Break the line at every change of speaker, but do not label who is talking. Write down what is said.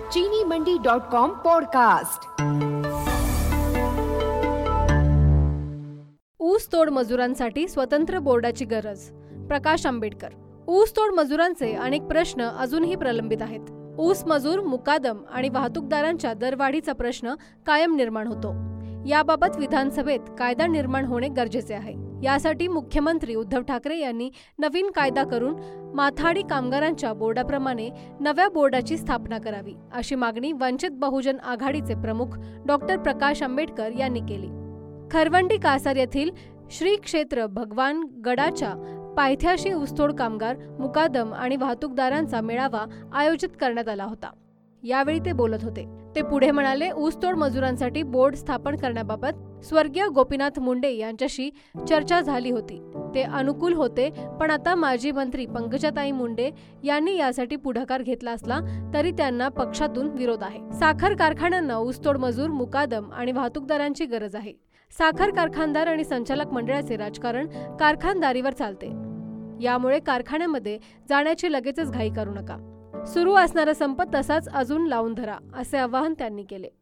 चीनीमंडी.com podcast.
ऊसतोड मजुरांसाठी स्वतंत्र बोर्डाची गरज। प्रकाश आंबेडकर। ऊसतोड मजुरांचे अनेक प्रश्न अजूनही प्रलंबित आहेत। ऊस मजूर, मुकादम आणि वाहतूकदारांच्या दरवाढीचा प्रश्न कायम निर्माण होतो। याबाबत विधानसभेत कायदा निर्माण होणे गरजेचे आहे। यासाठी मुख्यमंत्री उद्धव ठाकरे यांनी नवीन कायदा करून माथाडी कामगारांच्या बोर्डाप्रमाणे नव्या बोर्डाची स्थापना करावी, अशी मागणी वंचित बहुजन आघाडीचे प्रमुख डॉक्टर प्रकाश आंबेडकर यांनी केली। खरवंडी कासार येथील श्री क्षेत्र भगवान गडाच्या पायथ्याशी ऊसतोड कामगार, मुकादम आणि वाहतूकदारांचा मेळावा आयोजित करण्यात आला होता। यावेळी ते बोलत होते। ते पुढे म्हणाले, ऊसतोड मजुरांसाठी बोर्ड स्थापन करण्याबाबत स्वर्गीय गोपीनाथ मुंडे यांच्याशी चर्चा झाली होती। ते अनुकूल होते, पण आता माजी मंत्री पंकजाताई मुंडे यांनी यासाठी पुढाकार घेतला असला तरी त्यांना पक्षातून विरोध आहे। साखर कारखान्यांना ऊसतोड मजूर, मुकादम आणि वाहतूकदारांची गरज आहे। साखर कारखानदार आणि संचालक मंडळाचे राजकारण कारखानदारीवर चालते। यामुळे कारखान्यामध्ये जाण्याची लगेचच घाई करू नका। सुरू असणारा संप तसाच अजून लावून धरा, असे आवाहन त्यांनी केले।